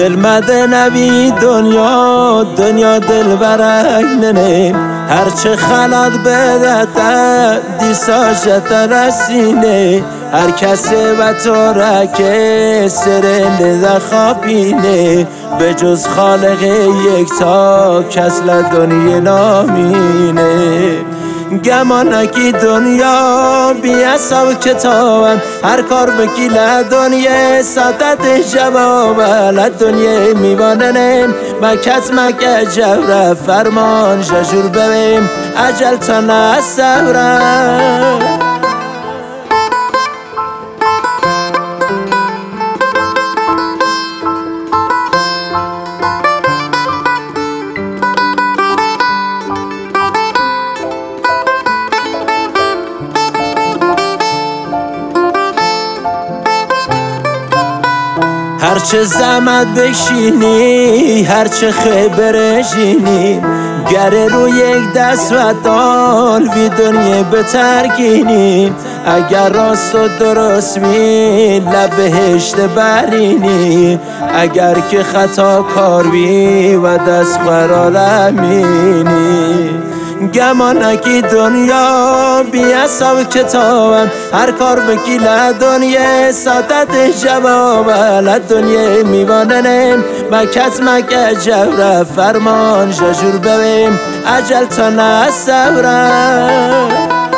دل مده نبی دنیا دل برک ننه هرچه خلق بدت دیساجت رسینه هر کسی و تو رکه سرنده در خوابینه به جز خالق یکتا کس لدنی نامینه گمانکی دنیا بی حساب کتابم هر کار بکی لدنیا ساتت جواب لدنیا میواننم مکت مکه جوره فرمان ججور ببیم عجل تا نصبرم هرچه زحمت بکشینی هرچه خبر جینی گره رو یک دست و دال بی دنیا بترگینی اگر راست و درست بی لب بهشت برینی اگر که خطا کار بی و دست برالمینی گمانکی دنیا بی حساب کتابم هر کار بکی لدنیا ساتت جواب لدنیا میواننم مکت مکه جوره فرمان ججور ببیم عجل تا نصبرم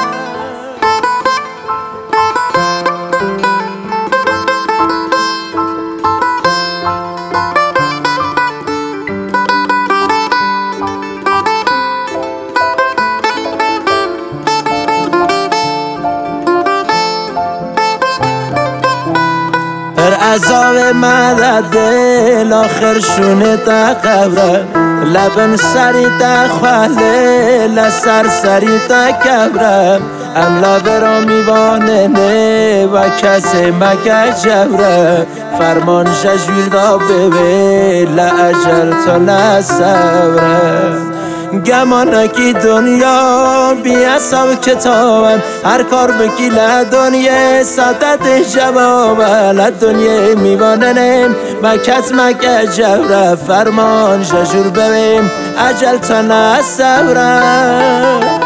عذاب مدد دل آخر شونه تا قبره لبن سری تا خواله لسر سری تا کبره املا برا میوانه نه و کسی مگه جوره فرمان ججویر دا ببه لعجل تا نصبره گمانکی دنیا بی حساب کتابم هر کار بکی لدنیا ساتت جواب لدنیا میواننم مکت مکه جوره فرمان ججور ببیم عجل تا نصبرم